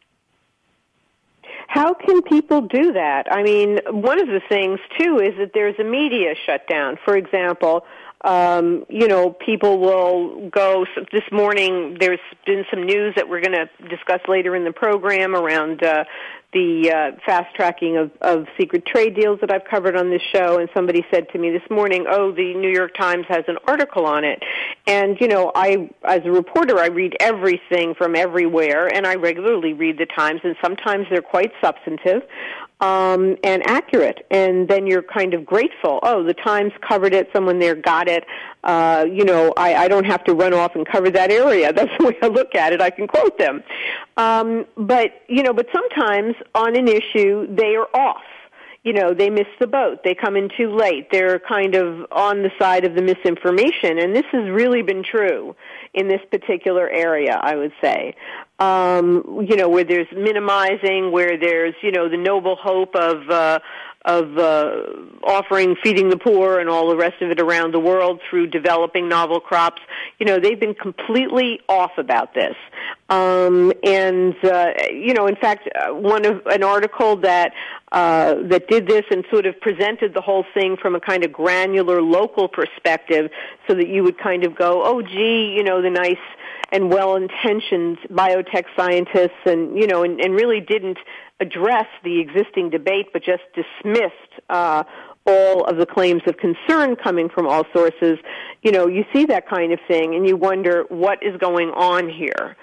How can people do that? I mean, one of the things, too, is that there's a media shutdown. For example, um, you know, people will go, this morning there's been some news that we're going to discuss later in the program around uh, the uh, fast-tracking of, of secret trade deals that I've covered on this show, and somebody said to me this morning, oh, the New York Times has an article on it. And, you know, I, as a reporter, I read everything from everywhere, and I regularly read the Times, and sometimes they're quite substantive um, and accurate. And then you're kind of grateful. Oh, the Times covered it, someone there got it. Uh, you know, I, I don't have to run off and cover that area. That's the way I look at it. I can quote them. Um, but, you know, but sometimes on an issue, they are off. You know, they miss the boat. They come in too late. They're kind of on the side of the misinformation. And this has really been true in this particular area, I would say. Um, you know, where there's minimizing, where there's, you know, the noble hope of, uh, of uh, offering, feeding the poor and all the rest of it around the world through developing novel crops. You know, they've been completely off about this. Um, and, uh, you know, in fact, uh, one of an article that uh, that did this and sort of presented the whole thing from a kind of granular local perspective so that you would kind of go, oh, gee, you know, the nice and well-intentioned biotech scientists and, you know, and, and really didn't address the existing debate but just dismissed uh, all of the claims of concern coming from all sources, you know, you see that kind of thing and you wonder what is going on here.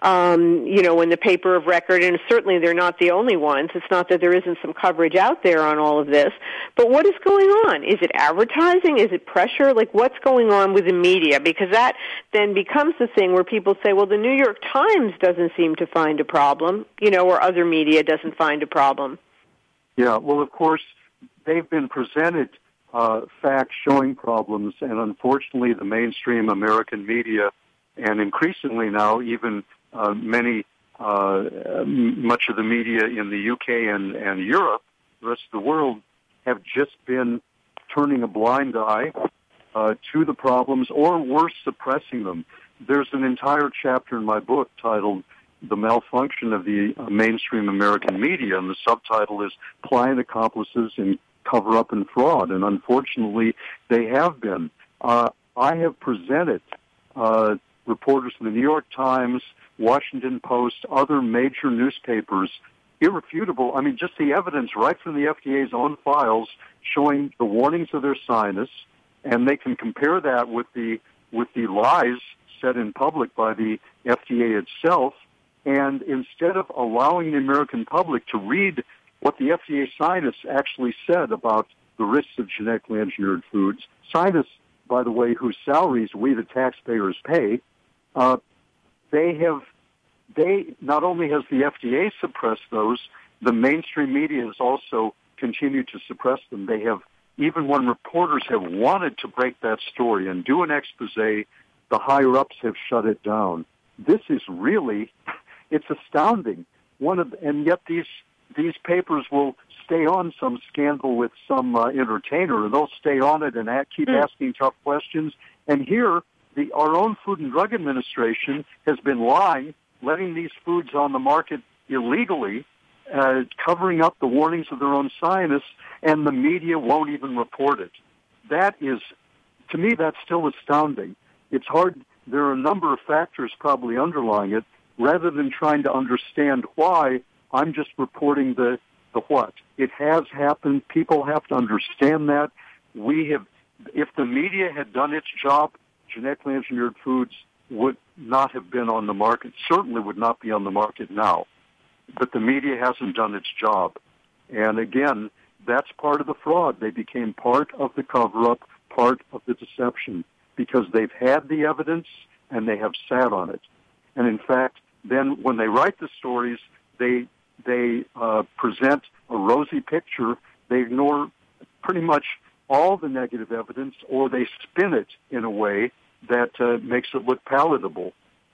Um, you know, in the paper of record, and certainly they're not the only ones. It's not that there isn't some coverage out there on all of this, but what is going on? Is it advertising? Is it pressure? Like, what's going on with the media? Because that then becomes the thing where people say, well, the New York Times doesn't seem to find a problem, you know, or other media doesn't find a problem. Yeah, well, of course, they've been presented uh, facts showing problems, and unfortunately the mainstream American media, and increasingly now even uh, many, uh, much of the media in the U K and, and Europe, the rest of the world, have just been turning a blind eye uh, to the problems, or worse, suppressing them. There's an entire chapter in my book titled The Malfunction of the Mainstream American Media, and the subtitle is Pliant Accomplices in Cover-Up and Fraud, and unfortunately they have been. Uh, I have presented uh, reporters from the New York Times, Washington Post, other major newspapers, irrefutable, I mean, just the evidence right from the F D A's own files showing the warnings of their scientists, and they can compare that with the with the lies said in public by the F D A itself. And instead of allowing the American public to read what the F D A scientists actually said about the risks of genetically engineered foods, scientists, by the way, whose salaries we, the taxpayers, pay, uh, they have, they, not only has the F D A suppressed those, the mainstream media has also continued to suppress them. They have, even when reporters have wanted to break that story and do an expose, the higher-ups have shut it down. This is really... It's astounding. One of, and yet these these papers will stay on some scandal with some uh, entertainer, and they'll stay on it and act, keep mm. asking tough questions. And here, the our own Food and Drug Administration has been lying, letting these foods on the market illegally, uh, covering up the warnings of their own scientists, and the media won't even report it. That is, to me, that's still astounding. It's hard. There are a number of factors probably underlying it. Rather than trying to understand why, I'm just reporting the, the what. It has happened. People have to understand that. We have, if the media had done its job, genetically engineered foods would not have been on the market, certainly would not be on the market now. But the media hasn't done its job. And again, that's part of the fraud. They became part of the cover-up, part of the deception, because they've had the evidence and they have sat on it. And in fact, then when they write the stories, they they uh, present a rosy picture. They ignore pretty much all the negative evidence, or they spin it in a way that uh, makes it look palatable.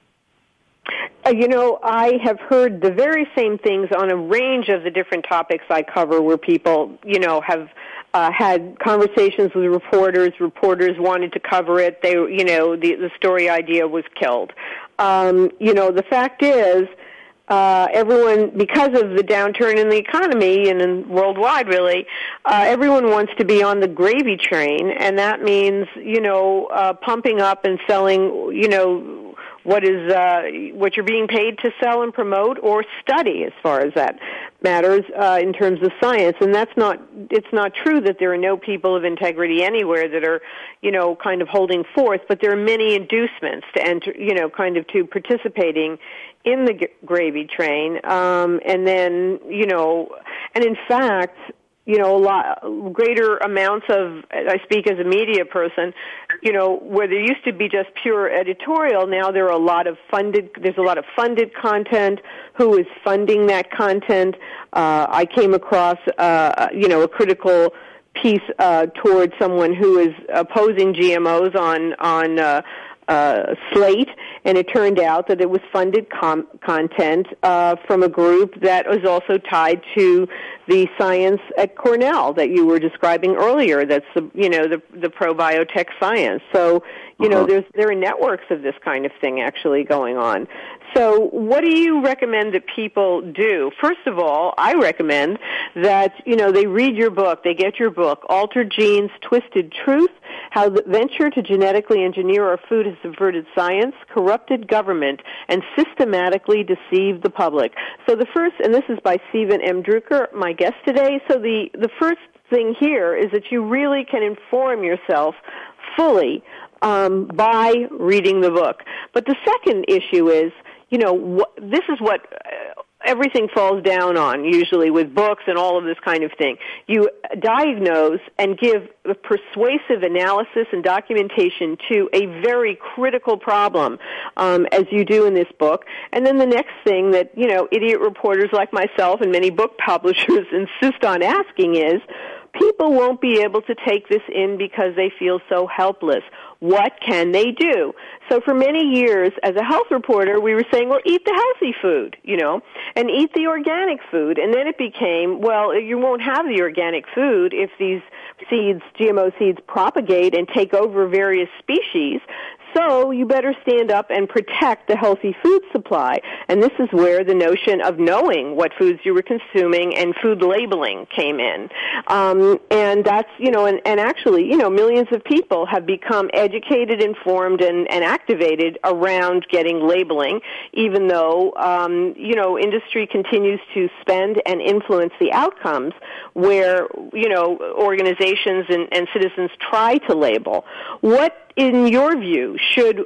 Uh, you know, I have heard the very same things on a range of the different topics I cover where people, you know, have uh, had conversations with reporters. Reporters wanted to cover it. They, you know, the, the story idea was killed. Um, you know, the fact is, uh, everyone, because of the downturn in the economy and in worldwide, really, uh, everyone wants to be on the gravy train, and that means, you know, uh, pumping up and selling, you know, what is uh, what you're being paid to sell and promote or study, as far as that matters, uh, in terms of science. And that's not, it's not true that there are no people of integrity anywhere that are, you know, kind of holding forth, but there are many inducements to enter, you know, kind of to participating in the g- gravy train. Um, and then, you know, and in fact, you know, a lot greater amounts of, I speak as a media person, you know, where there used to be just pure editorial, now there are a lot of funded, there's a lot of funded content. Who is funding that content? Uh, I came across, uh, you know, a critical piece, uh, towards someone who is opposing G M Os on, on, uh, Uh, Slate, and it turned out that it was funded com- content uh, from a group that was also tied to the science at Cornell that you were describing earlier. That's the, you know, the the pro-biotech science. So, you uh-huh. know, there's there are networks of this kind of thing actually going on. So what do you recommend that people do? First of all, I recommend that, you know, they read your book, they get your book, Altered Genes, Twisted Truth, How the Venture to Genetically Engineer Our Food Has Subverted Science, Corrupted Government, and Systematically Deceived the Public. So the first, and this is by Stephen M. Drucker, my guest today, so the, the first thing here is that you really can inform yourself fully um, by reading the book. But the second issue is, you know, wh- this is what uh, everything falls down on, usually with books and all of this kind of thing. You diagnose and give a persuasive analysis and documentation to a very critical problem, um, as you do in this book. And then the next thing that, you know, idiot reporters like myself and many book publishers insist on asking is, people won't be able to take this in because they feel so helpless. What can they do? So for many years, as a health reporter, we were saying, well, eat the healthy food, you know, and eat the organic food. And then it became, well, you won't have the organic food if these seeds, G M O seeds, propagate and take over various species. So you better stand up and protect the healthy food supply. And this is where the notion of knowing what foods you were consuming and food labeling came in. Um, and that's, you know, and, and actually, you know, millions of people have become educated, informed, and, and activated around getting labeling, even though, um, you know, industry continues to spend and influence the outcomes where, you know, organizations and, and citizens try to label. What, in your view, should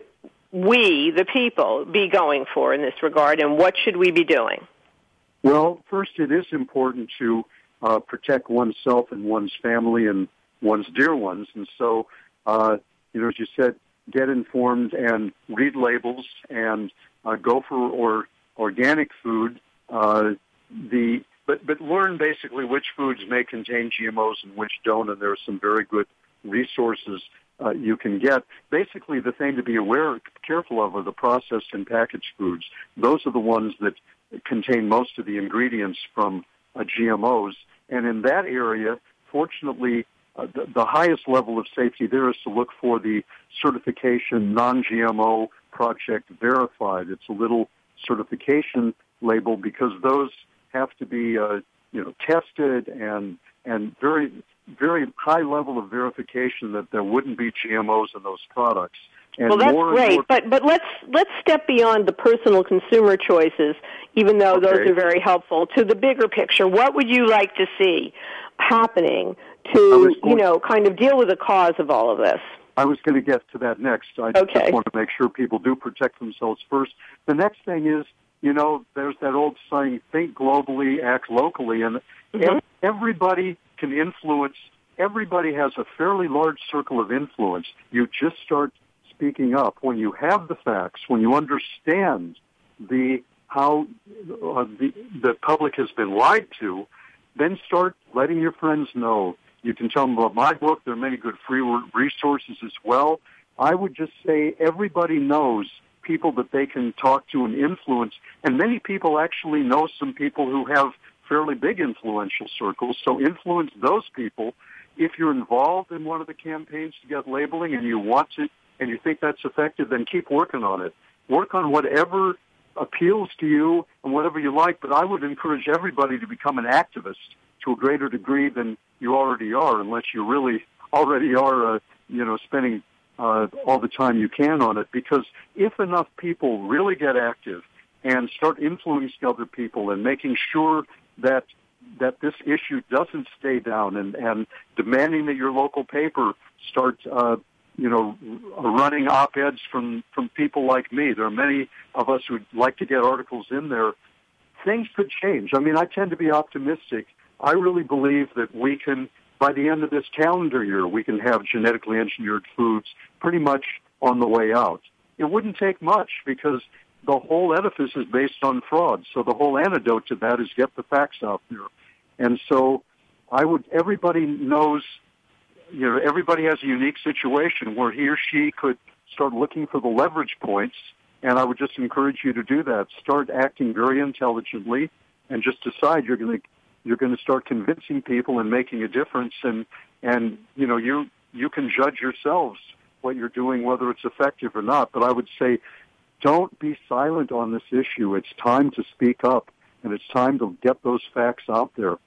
we, the people, be going for in this regard, and what should we be doing? Well, first, it is important to uh, protect oneself and one's family and one's dear ones. And so, uh, you know, as you said, get informed and read labels and uh, go for or organic food. Uh, the but but learn basically which foods may contain G M Os and which don't, and there are some very good resources Uh, you can get. Basically, the thing to be aware, careful of are the processed and packaged foods. Those are the ones that contain most of the ingredients from uh, G M Os. And in that area, fortunately, uh, the, the highest level of safety there is to look for the certification non-G M O project verified. It's a little certification label because those have to be, uh, you know, tested and and very very high level of verification that there wouldn't be G M Os in those products. And well, that's more great, more... but but let's let's step beyond the personal consumer choices, even though okay. those are very helpful, to the bigger picture. What would you like to see happening to, going... you know, kind of deal with the cause of all of this? I was going to get to that next. I okay. just want to make sure people do protect themselves first. The next thing is, you know, there's that old saying, think globally, act locally, and mm-hmm. everybody can influence. Everybody has a fairly large circle of influence. You just start speaking up when you have the facts, when you understand the how uh, the, the public has been lied to, then start letting your friends know. You can tell them about my book. There are many good free resources as well. I would just say everybody knows people that they can talk to and influence, and many people actually know some people who have fairly big influential circles, so influence those people. If you're involved in one of the campaigns to get labeling and you want to, and you think that's effective, then keep working on it. Work on whatever appeals to you and whatever you like, but I would encourage everybody to become an activist to a greater degree than you already are, unless you really already are, uh, you know, spending uh, all the time you can on it. Because if enough people really get active and start influencing other people and making sure that that this issue doesn't stay down, and, and demanding that your local paper start, uh, you know, running op-eds from, from people like me. There are many of us who'd like to get articles in there. Things could change. I mean, I tend to be optimistic. I really believe that we can, by the end of this calendar year, we can have genetically engineered foods pretty much on the way out. It wouldn't take much because the whole edifice is based on fraud. So the whole antidote to that is get the facts out there. And so I would, everybody knows, you know, everybody has a unique situation where he or she could start looking for the leverage points. And I would just encourage you to do that. Start acting very intelligently and just decide you're going to, you're going to start convincing people and making a difference. And, and, you know, you, you can judge yourselves what you're doing, whether it's effective or not. But I would say, don't be silent on this issue. It's time to speak up, and it's time to get those facts out there.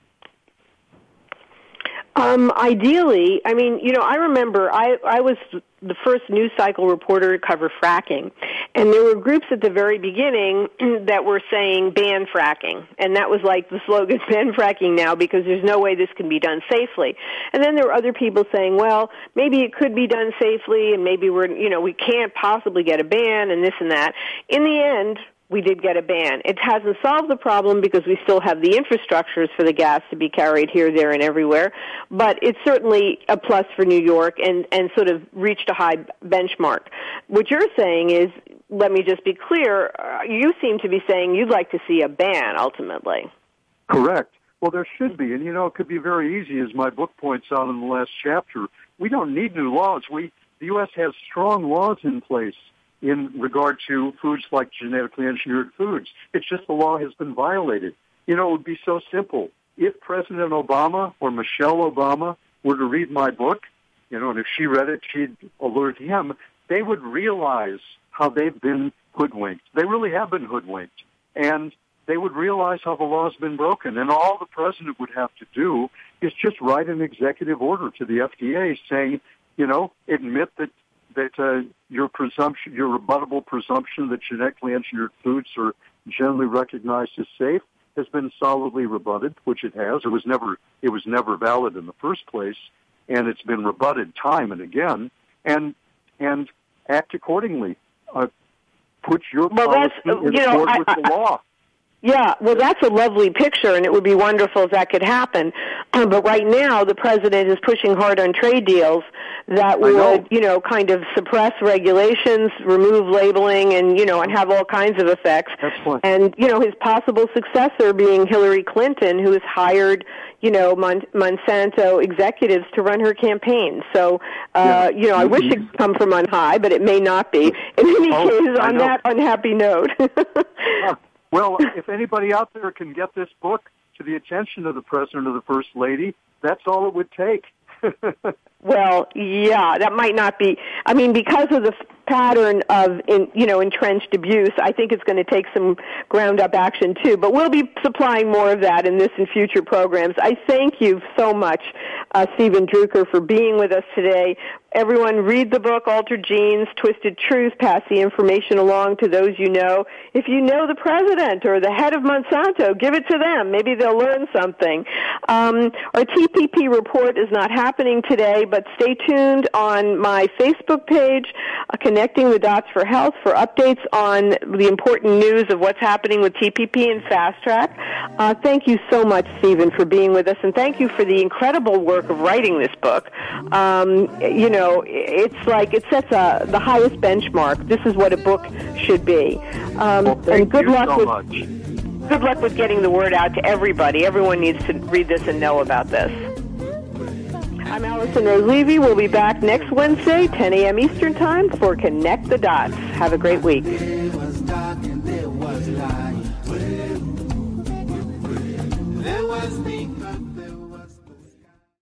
Um, ideally, I mean, you know, I remember I, I was the first news cycle reporter to cover fracking, And there were groups at the very beginning that were saying ban fracking. And that was like the slogan, ban fracking now, because there's no way this can be done safely. And then there were other people saying, well, maybe it could be done safely, and maybe we're, you know, we can't possibly get a ban, and this and that. In the end, we did get a ban. It hasn't solved the problem because we still have the infrastructures for the gas to be carried here, there, and everywhere. But it's certainly a plus for New York and, and sort of reached a high benchmark. What you're saying is, let me just be clear, uh, you seem to be saying you'd like to see a ban ultimately. Correct. Well, there should be. And, you know, it could be very easy, as my book points out in the last chapter. We don't need new laws. We, the U S has strong laws in place in regard to foods like genetically engineered foods. It's just the law has been violated. You know, it would be so simple. If President Obama or Michelle Obama were to read my book, you know, and if she read it, she'd alert him, they would realize how they've been hoodwinked. They really have been hoodwinked. And they would realize how the law has been broken. And all the president would have to do is just write an executive order to the F D A saying, you know, admit that that uh, your presumption, your rebuttable presumption that genetically engineered foods are generally recognized as safe has been solidly rebutted, which it has. It was never, it was never valid in the first place, and it's been rebutted time and again. And and act accordingly. Uh, put your well, policy that's, in you know, accord I, with the I, law. Yeah, well, that's a lovely picture, and it would be wonderful if that could happen. But right now, the president is pushing hard on trade deals that would, you know, kind of suppress regulations, remove labeling, and, you know, and have all kinds of effects. That's what. And, you know, his possible successor being Hillary Clinton, who has hired, you know, Mon- Monsanto executives to run her campaign. So, uh, yeah. you know, I wish it could come from on high, but it may not be. In any oh, case, on that unhappy note. uh, well, if anybody out there can get this book to the attention of the President or the First Lady, that's all it would take. Well, yeah, that might not be. I mean, because of the pattern of, in, you know, entrenched abuse, I think it's going to take some ground-up action, too. But we'll be supplying more of that in this and future programs. I thank you so much, uh, Stephen Drucker, for being with us today. Everyone, read the book, Altered Genes, Twisted Truth. Pass the information along to those you know. If you know the president or the head of Monsanto, give it to them. Maybe they'll learn something. Um, our T P P report is not happening today, but stay tuned on my Facebook page, uh, Connecting the Dots for Health, for updates on the important news of what's happening with T P P and Fast Track. Uh, thank you so much, Stephen, for being with us, and thank you for the incredible work of writing this book. Um, you know, it's like it sets a, the highest benchmark. This is what a book should be. Um, well, thank and good you luck so with much. good luck with getting the word out to everybody. Everyone needs to read this and know about this. I'm Allison Rose Levy. We'll be back next Wednesday, ten a.m. Eastern Time, for Connect the Dots. Have a great week.